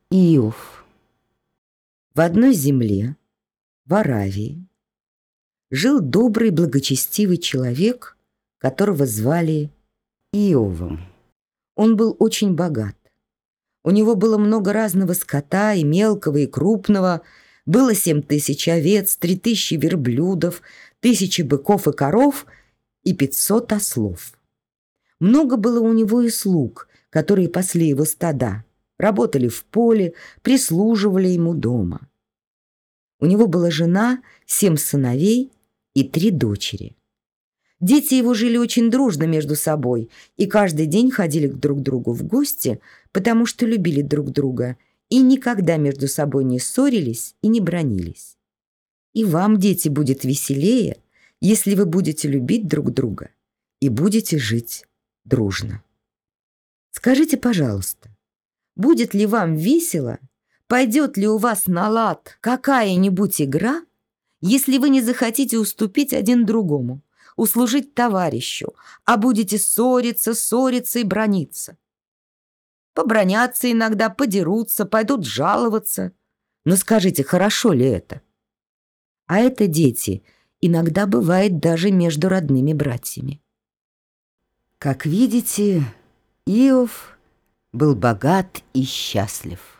Иов. В одной земле, в Аравии, жил добрый, благочестивый человек, которого звали Иовом. Он был очень богат. У него было много разного скота, и мелкого, и крупного. Было 7000 овец, 3000 верблюдов, 1000 быков и коров и 500 ослов. Много было у него и слуг, которые пасли его стада, работали в поле, прислуживали ему дома. У него была жена, 7 сыновей и 3 дочери. Дети его жили очень дружно между собой и каждый день ходили друг к другу в гости, потому что любили друг друга и никогда между собой не ссорились и не бранились. И вам, дети, будет веселее, если вы будете любить друг друга и будете жить дружно. Скажите, пожалуйста, будет ли вам весело, пойдет ли у вас на лад какая-нибудь игра, если вы не захотите уступить один другому, услужить товарищу, а будете ссориться и браниться? Побранятся иногда, подерутся, пойдут жаловаться. Но скажите, хорошо ли это? А это, дети, иногда бывает даже между родными братьями. Как видите, Иов был богат и счастлив.